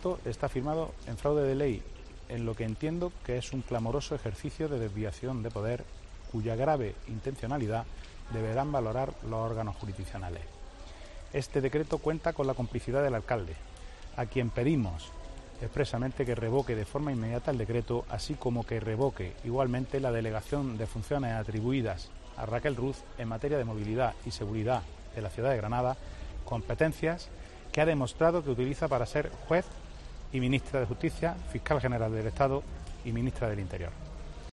Esto está firmado en fraude de ley, en lo que entiendo que es un clamoroso ejercicio de desviación de poder, cuya grave intencionalidad deberán valorar los órganos jurisdiccionales. Este decreto cuenta con la complicidad del alcalde, a quien pedimos expresamente que revoque de forma inmediata el decreto, así como que revoque igualmente la delegación de funciones atribuidas a Raquel Ruz en materia de movilidad y seguridad de la ciudad de Granada, competencias que ha demostrado que utiliza para ser juez y ministra de Justicia, fiscal general del Estado y ministra del Interior.